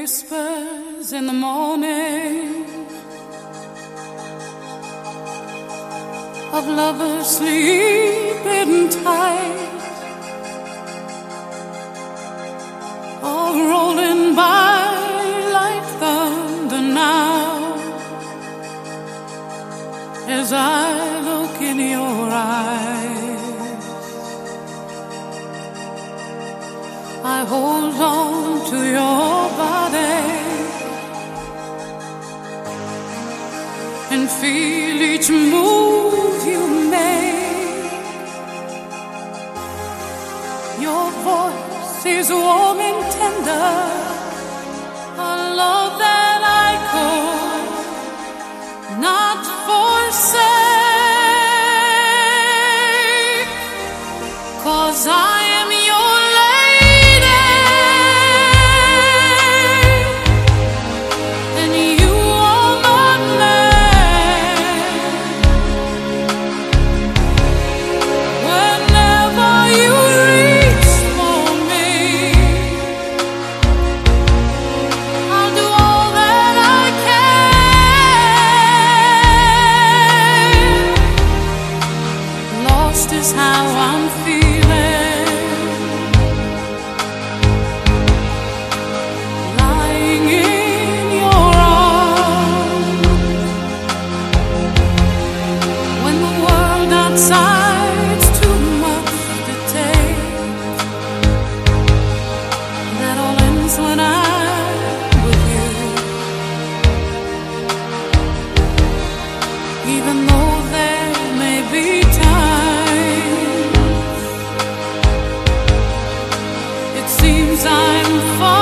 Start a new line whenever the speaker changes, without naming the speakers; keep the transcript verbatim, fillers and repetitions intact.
whispers in the morning of lovers sleeping tight, all rolling by like thunder now, as I look in your eyes. I hold on to your body and feel each move you make. Your voice is warm and tender, a love that I could not forsake, 'cause I am your lady and you are my man. Whenever you reach for me, I'll do all that I can. Lost is how I'm feeling, lying in your arms, when the world outside's too much to take. That all ends when I'm with you, even though there may be times it seems I'm far